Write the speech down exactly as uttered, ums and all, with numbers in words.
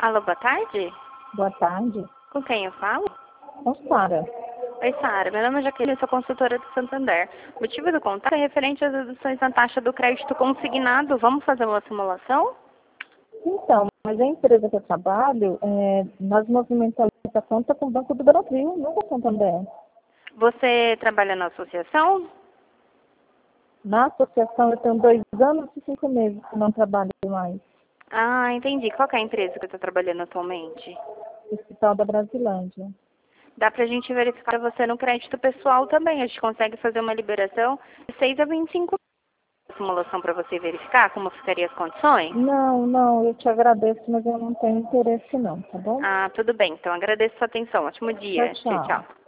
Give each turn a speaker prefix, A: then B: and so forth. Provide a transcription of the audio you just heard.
A: Alô, boa tarde?
B: Boa tarde.
A: Com quem eu falo?
B: Com Sara.
A: Oi, Sara. Meu nome é Jaqueline, sou consultora do Santander. O motivo do contato é referente às deduções na taxa do crédito consignado. Vamos fazer uma simulação?
B: Então, mas a empresa que eu trabalho, é, nós movimentamos essa conta com o Banco do Brasil, não com o Santander.
A: Você trabalha na associação?
B: Na associação eu tenho dois anos e cinco meses que não trabalho mais.
A: Ah, entendi. Qual que é a empresa que você está trabalhando atualmente?
B: Hospital da Brasilândia.
A: Dá pra gente verificar você no crédito pessoal também. A gente consegue fazer uma liberação de seis a vinte e cinco simulação para você verificar como ficariam as condições?
B: Não, não, eu te agradeço, mas eu não tenho interesse não, tá bom?
A: Ah, tudo bem. Então agradeço a sua atenção. Ótimo
B: Tchau,
A: dia. Tchau,
B: tchau.
A: tchau.